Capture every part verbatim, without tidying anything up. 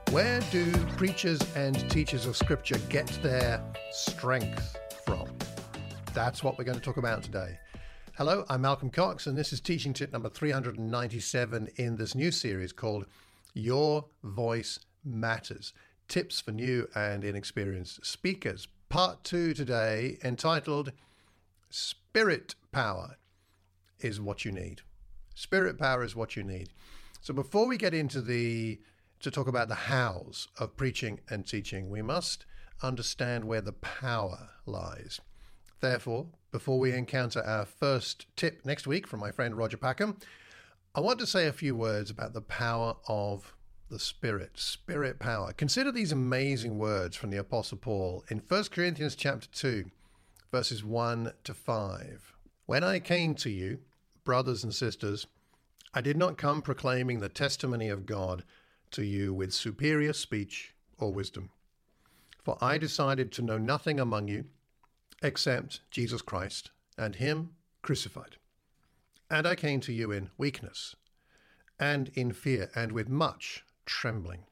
Where do preachers and teachers of Scripture get their strength from? That's what we're going to talk about today. Hello, I'm Malcolm Cox, and this is teaching tip number three hundred ninety-seven in this new series called Your Voice Matters, Tips for New and Inexperienced Speakers. Part two today, entitled Spirit Power is What You Need. Spirit power is what you need. So before we get into the to talk about the hows of preaching and teaching, we must understand where the power lies. Therefore, before we encounter our first tip next week from my friend Roger Packham, I want to say a few words about the power of the Spirit, Spirit power. Consider these amazing words from the Apostle Paul in First Corinthians chapter two, verses one to five. When I came to you, brothers and sisters, I did not come proclaiming the testimony of God to you with superior speech or wisdom. For I decided to know nothing among you except Jesus Christ and him crucified. And I came to you in weakness and in fear and with much trembling.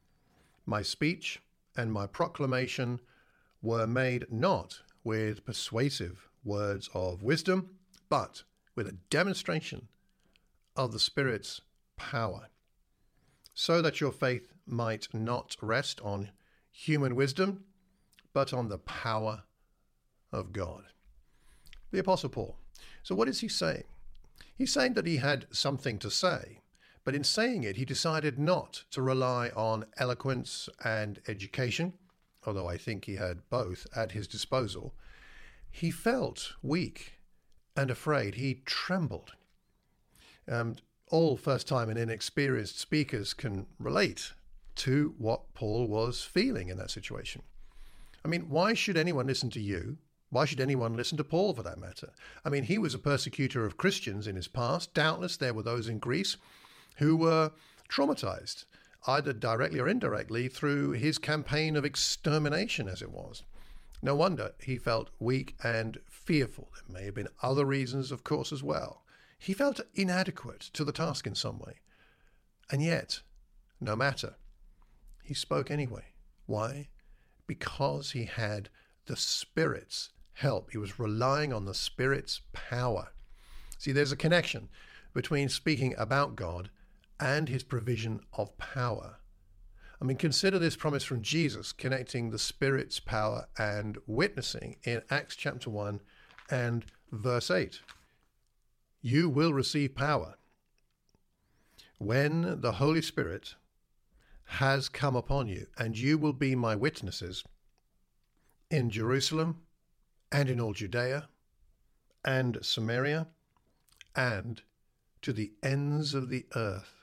My speech and my proclamation were made not with persuasive words of wisdom, but with a demonstration of the Spirit's power, so that your faith might not rest on human wisdom, but on the power of God. The Apostle Paul. So what is he saying? He's saying that he had something to say, but in saying it, he decided not to rely on eloquence and education, although I think he had both at his disposal. He felt weak and afraid. He trembled. Um, all first-time and inexperienced speakers can relate to what Paul was feeling in that situation. I mean, why should anyone listen to you? Why should anyone listen to Paul, for that matter? I mean, he was a persecutor of Christians in his past. Doubtless there were those in Greece who were traumatized, either directly or indirectly, through his campaign of extermination, as it was. No wonder he felt weak and fearful. There may have been other reasons, of course, as well. He felt inadequate to the task in some way. And yet, no matter, he spoke anyway. Why? Because he had the Spirit's help. He was relying on the Spirit's power. See, there's a connection between speaking about God and his provision of power. I mean, consider this promise from Jesus connecting the Spirit's power and witnessing in Acts chapter one and verse eight. You will receive power when the Holy Spirit has come upon you, and you will be my witnesses in Jerusalem and in all Judea and Samaria and to the ends of the earth.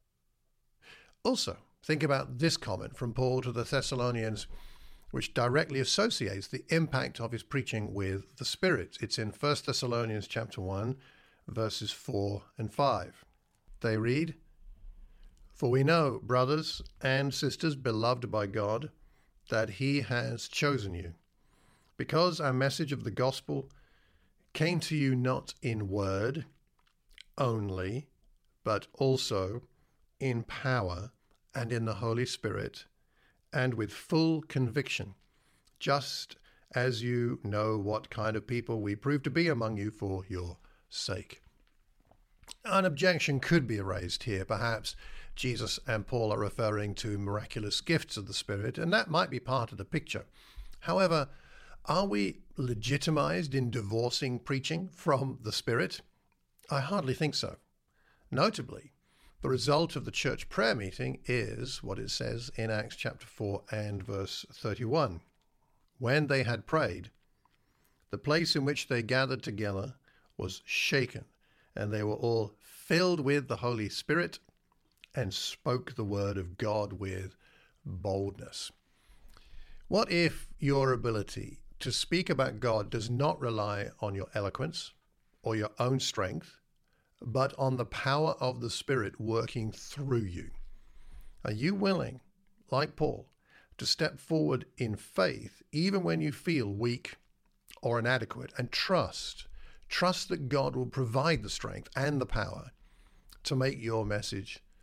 Also, think about this comment from Paul to the Thessalonians, which directly associates the impact of his preaching with the Spirit. It's in First Thessalonians chapter one, verses four and five. They read, For we know, brothers and sisters beloved by God, that he has chosen you, because our message of the gospel came to you not in word only, but also in power and in the Holy Spirit, and with full conviction, just as you know what kind of people we prove to be among you for your sake. An objection could be raised here. Perhaps Jesus and Paul are referring to miraculous gifts of the Spirit, and that might be part of the picture. However, are we legitimized in divorcing preaching from the Spirit? I hardly think so. Notably, the result of the church prayer meeting is what it says in Acts chapter four and verse thirty-one. When they had prayed, the place in which they gathered together was shaken, and they were all filled with the Holy Spirit and spoke the word of God with boldness. What if your ability to speak about God does not rely on your eloquence or your own strength, but on the power of the Spirit working through you? Are you willing, like Paul, to step forward in faith even when you feel weak or inadequate, and trust, trust that God will provide the strength and the power to make your message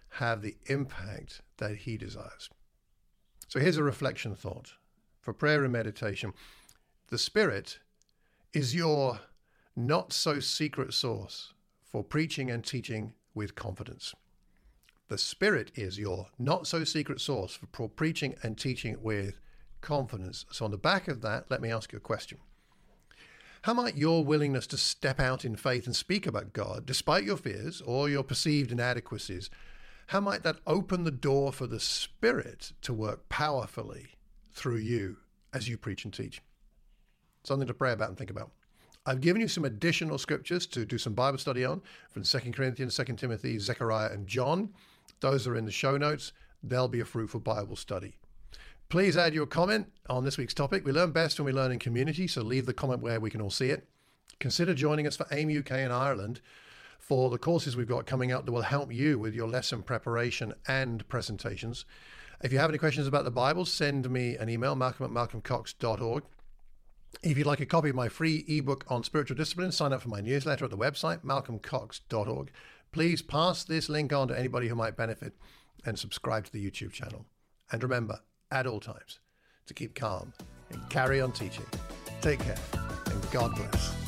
have the impact that he desires. So here's a reflection thought for prayer and meditation. The Spirit is your not so secret source for preaching and teaching with confidence. The Spirit is your not so secret source for preaching and teaching with confidence. So on the back of that, let me ask you a question. How might your willingness to step out in faith and speak about God, despite your fears or your perceived inadequacies, how might that open the door for the Spirit to work powerfully through you as you preach and teach? Something to pray about and think about. I've given you some additional scriptures to do some Bible study on from Second Corinthians, Second Timothy, Zechariah, and John. Those are in the show notes. They'll be a fruitful Bible study. Please add your comment on this week's topic. We learn best when we learn in community, so leave the comment where we can all see it. Consider joining us for AIM U K and Ireland for the courses we've got coming up that will help you with your lesson preparation and presentations. If you have any questions about the Bible, send me an email, malcolm at malcolm cox dot org. If you'd like a copy of my free ebook on spiritual discipline, sign up for my newsletter at the website, malcolm cox dot org. Please pass this link on to anybody who might benefit and subscribe to the YouTube channel. And remember, at all times, to keep calm and carry on teaching. Take care and God bless.